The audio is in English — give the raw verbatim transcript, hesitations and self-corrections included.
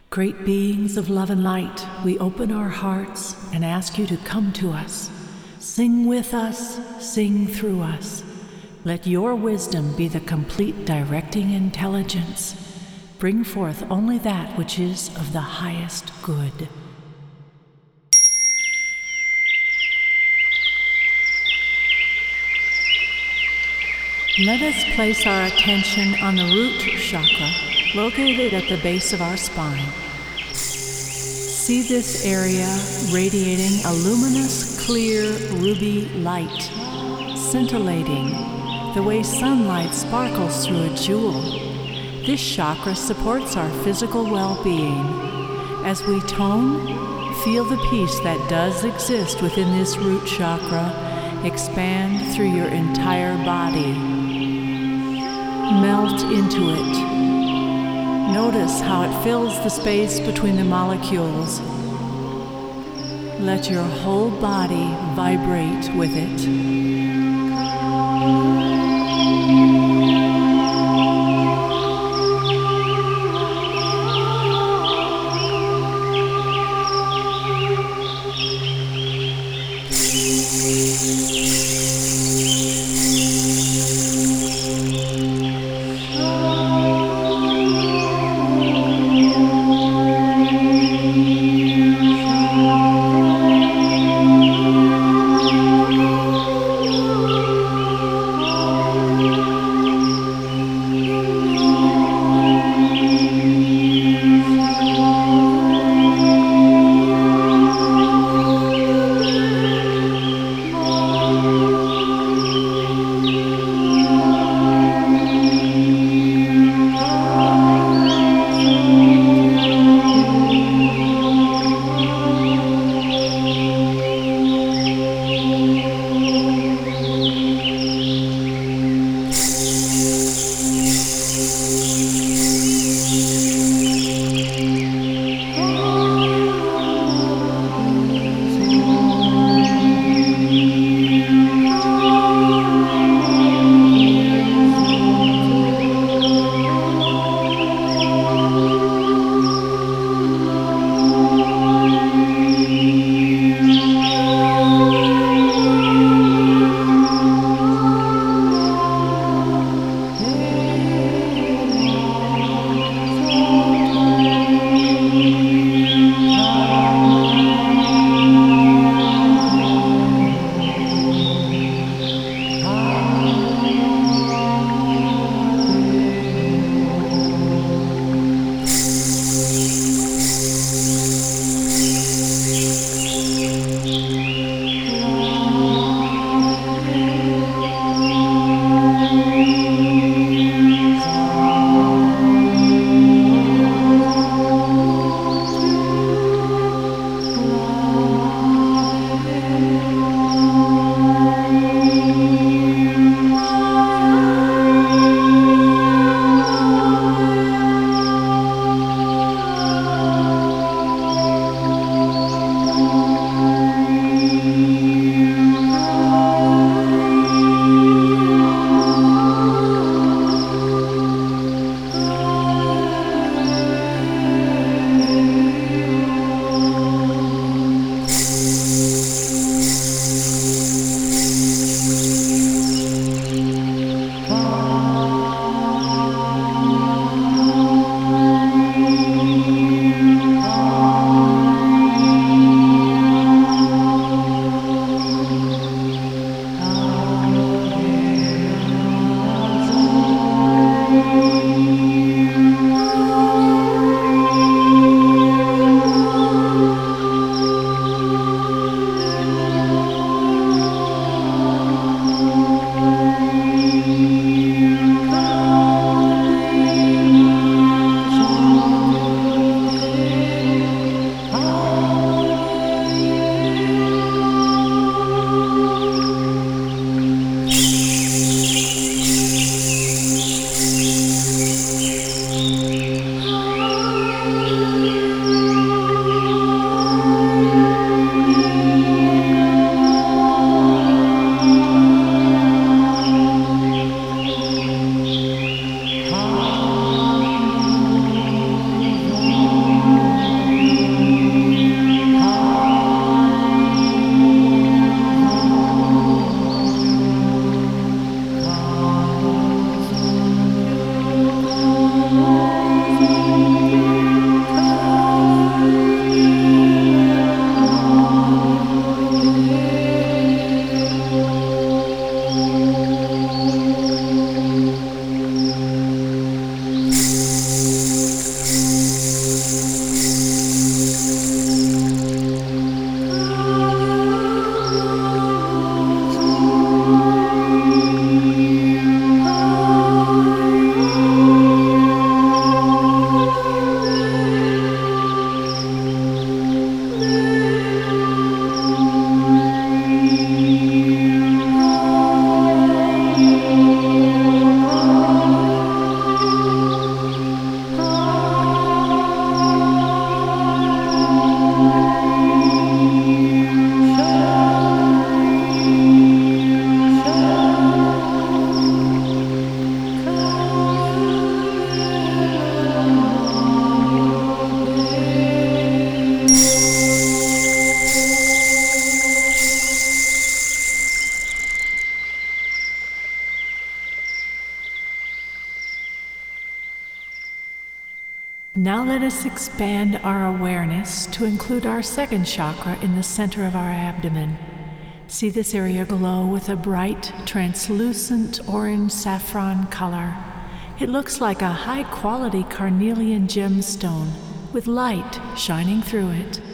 Great beings of love and light, we open our hearts and ask you to come to us. Sing with us, sing through us. Let your wisdom be the complete directing intelligence. Bring forth only that which is of the highest good. Let us place our attention on the root chakra, located at the base of our spine. See this area radiating a luminous, clear, ruby light, scintillating the way sunlight sparkles through a jewel. This chakra supports our physical well-being. As we tone, feel the peace that does exist within this root chakra expand through your entire body. Melt into it. Notice how it fills the space between the molecules. Let your whole body vibrate with it. Now let us expand our awareness to include our second chakra in the center of our abdomen. See this area glow with a bright, translucent orange saffron color. It looks like a high-quality carnelian gemstone with light shining through it.